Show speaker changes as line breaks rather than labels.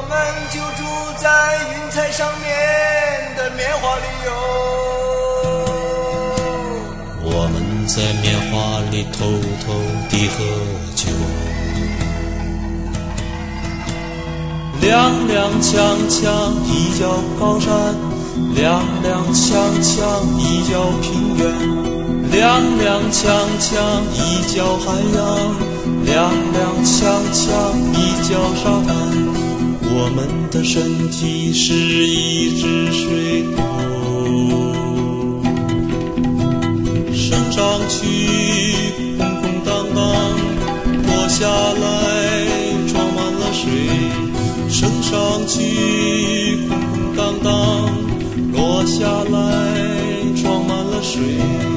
我们就住在云彩上面的棉花里哟。
我们在棉花里偷偷地喝酒，踉踉跄跄一较高山，踉踉跄跄一较平原，踉踉跄跄一较海洋，踉踉跄跄一较沙滩。我们的身体是一只水狗，升上去空空荡荡，落下来装满了水，升上去空空荡荡，落下来装满了水。